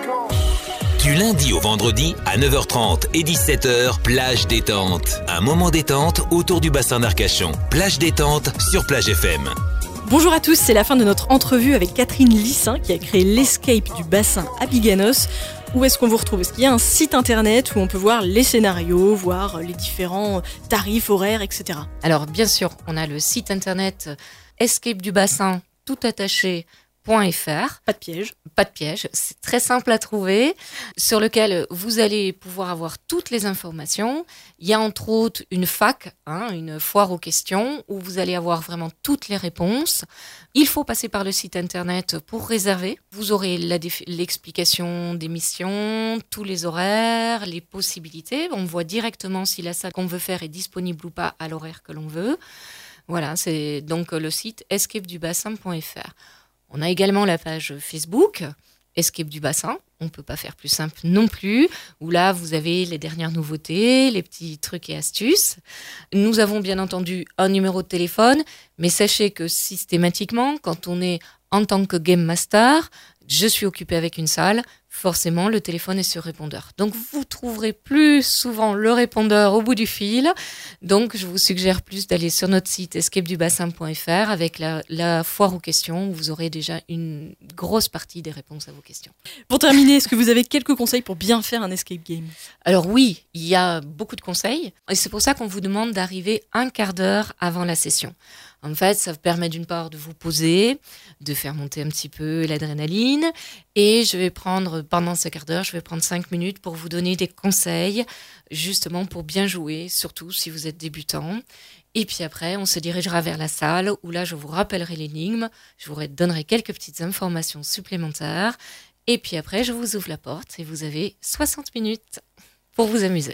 Du lundi au vendredi à 9h30 et 17h, plage détente. Un moment détente autour du bassin d'Arcachon. Plage détente sur Plage FM. Bonjour à tous, c'est la fin de notre entrevue avec Catherine Lissin qui a créé l'Escape du bassin à Biganos. Où est-ce qu'on vous retrouve ? Est-ce qu'il y a un site internet où on peut voir les scénarios, voir les différents tarifs, horaires, etc. Alors bien sûr, on a le site internet escapedubassin toutattaché.fr. Pas de piège. Pas de piège, c'est très simple à trouver, sur lequel vous allez pouvoir avoir toutes les informations. Il y a entre autres une FAQ, une foire aux questions, où vous allez avoir vraiment toutes les réponses. Il faut passer par le site internet pour réserver. Vous aurez l'explication des missions, tous les horaires, les possibilités. On voit directement si la salle qu'on veut faire est disponible ou pas à l'horaire que l'on veut. Voilà, c'est donc le site escapedubassin.fr. On a également la page Facebook, Escape du bassin. On ne peut pas faire plus simple non plus, où là, vous avez les dernières nouveautés, les petits trucs et astuces. Nous avons bien entendu un numéro de téléphone, mais sachez que systématiquement, quand on est en tant que Game Master, je suis occupé avec une salle, forcément, le téléphone est sur répondeur. Donc, vous trouverez plus souvent le répondeur au bout du fil. Donc, je vous suggère plus d'aller sur notre site escapedubassin.fr avec la foire aux questions où vous aurez déjà une grosse partie des réponses à vos questions. Pour terminer, est-ce que vous avez quelques conseils pour bien faire un escape game ? Alors oui, il y a beaucoup de conseils. Et c'est pour ça qu'on vous demande d'arriver un quart d'heure avant la session. En fait, ça vous permet d'une part de vous poser, de faire monter un petit peu l'adrénaline. Et je vais prendre, pendant ce quart d'heure, 5 minutes pour vous donner des conseils, justement pour bien jouer, surtout si vous êtes débutant. Et puis après, on se dirigera vers la salle où là, je vous rappellerai l'énigme, je vous donnerai quelques petites informations supplémentaires. Et puis après, je vous ouvre la porte et vous avez 60 minutes pour vous amuser.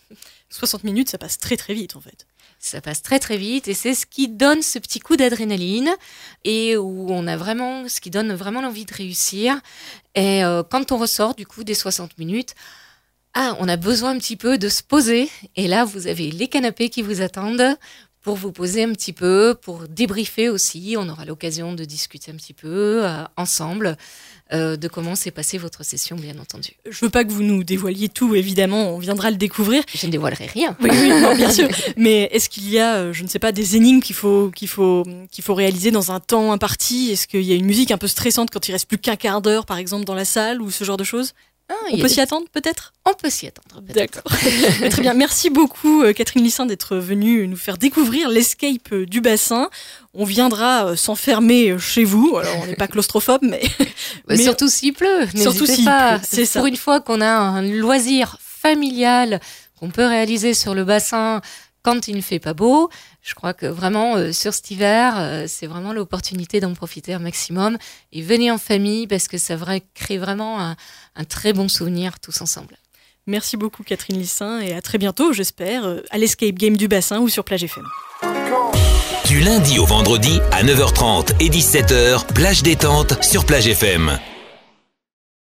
60 minutes, ça passe très très vite en fait. Ça passe très très vite et c'est ce qui donne ce petit coup d'adrénaline et où on a vraiment, ce qui donne vraiment l'envie de réussir. Et quand on ressort du coup des 60 minutes, on a besoin un petit peu de se poser. Et là, vous avez les canapés qui vous attendent pour vous poser un petit peu, pour débriefer aussi. On aura l'occasion de discuter un petit peu ensemble de comment s'est passée votre session, bien entendu. Je veux pas que vous nous dévoiliez tout, évidemment, on viendra le découvrir. Je ne dévoilerai rien. Oui, non, bien sûr. Mais est-ce qu'il y a, je ne sais pas, des énigmes qu'il faut réaliser dans un temps imparti ? Est-ce qu'il y a une musique un peu stressante quand il reste plus qu'un quart d'heure, par exemple, dans la salle ou ce genre de choses ? On peut s'y attendre, peut-être ? On peut s'y attendre, peut-être. D'accord. Très bien. Merci beaucoup, Catherine Lissin, d'être venue nous faire découvrir l'Escape du bassin. On viendra s'enfermer chez vous. Alors, on n'est pas claustrophobe, mais surtout s'il pleut. N'hésitez pas. C'est ça. Pour une fois qu'on a un loisir familial qu'on peut réaliser sur le bassin quand il ne fait pas beau, je crois que vraiment, sur cet hiver, c'est vraiment l'opportunité d'en profiter un maximum. Et venez en famille parce que ça crée vraiment un très bon souvenir tous ensemble. Merci beaucoup Catherine Lissin et à très bientôt, j'espère, à l'Escape Game du bassin ou sur Plage FM. Du lundi au vendredi à 9h30 et 17h, plage détente sur Plage FM.